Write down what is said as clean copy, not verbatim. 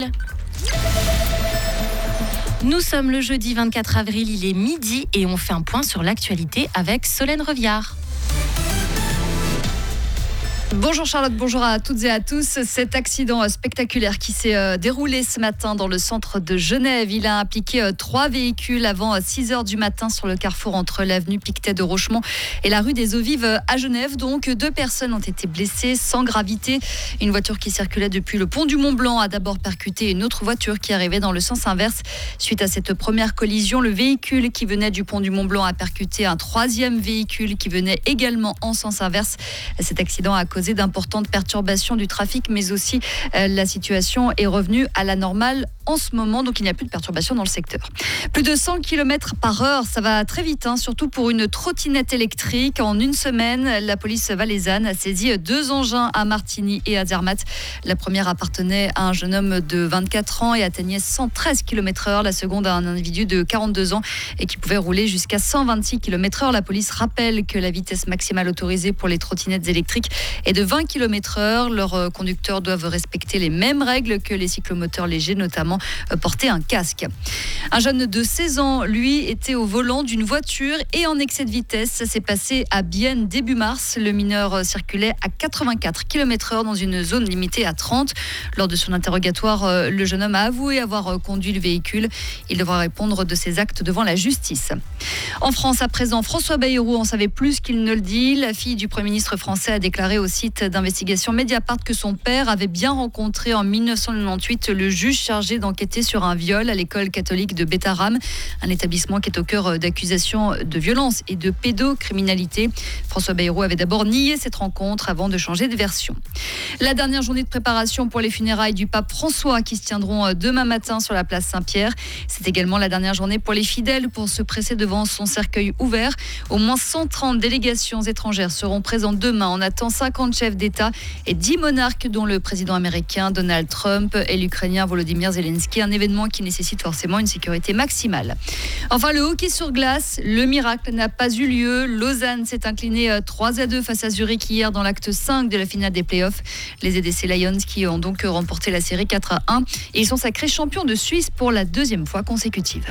Nous sommes le jeudi 24 avril, il est midi et on fait un point sur l'actualité avec Solène Reviard. Bonjour Charlotte, bonjour à toutes et à tous. Cet accident spectaculaire qui s'est déroulé ce matin dans le centre de Genève, il a impliqué 3 véhicules avant 6h du matin sur le carrefour entre l'avenue Pictet de Rochemont et la rue des Eaux Vives à Genève. Donc 2 personnes ont été blessées sans gravité. Une voiture qui circulait depuis le pont du Mont-Blanc a d'abord percuté une autre voiture qui arrivait dans le sens inverse. Suite à cette première collision, le véhicule qui venait du pont du Mont-Blanc a percuté un 3e véhicule qui venait également en sens inverse. Cet accident a causé d'importantes perturbations du trafic, mais aussi la situation est revenue à la normale en ce moment, donc il n'y a plus de perturbations dans le secteur. Plus de 100 km/h, ça va très vite, surtout pour une trottinette électrique. En une semaine, la police valaisanne a saisi 2 engins à Martigny et à Zermatt. La première appartenait à un jeune homme de 24 ans et atteignait 113 km/h. La seconde à un individu de 42 ans et qui pouvait rouler jusqu'à 126 km/h. La police rappelle que la vitesse maximale autorisée pour les trottinettes électriques est de 20 km/h. Leurs conducteurs doivent respecter les mêmes règles que les cyclomoteurs légers, notamment porter un casque. Un jeune de 16 ans, lui, était au volant d'une voiture et en excès de vitesse. Ça s'est passé à Bienne début mars. Le mineur circulait à 84 km/h dans une zone limitée à 30. Lors de son interrogatoire, le jeune homme a avoué avoir conduit le véhicule. Il devra répondre de ses actes devant la justice. En France, à présent, François Bayrou en savait plus qu'il ne le dit. La fille du Premier ministre français a déclaré au site d'investigation Mediapart que son père avait bien rencontré en 1998 le juge chargé d'enquêter sur un viol à l'école catholique de Bétharram, un établissement qui est au cœur d'accusations de violence et de pédocriminalité. François Bayrou avait d'abord nié cette rencontre avant de changer de version. La dernière journée de préparation pour les funérailles du pape François qui se tiendront demain matin sur la place Saint-Pierre. C'est également la dernière journée pour les fidèles pour se presser devant son cercueil ouvert. Au moins 130 délégations étrangères seront présentes demain. On attend 50 chefs d'État et 10 monarques dont le président américain Donald Trump et l'Ukrainien Volodymyr Zelensky. Un événement qui nécessite forcément une sécurité maximale. Enfin, le hockey sur glace, le miracle n'a pas eu lieu. Lausanne s'est incliné 3-2 face à Zurich hier dans l'acte 5 de la finale des playoffs. Les EDC Lions qui ont donc remporté la série 4-1 et ils sont sacrés champions de Suisse pour la 2e fois consécutive.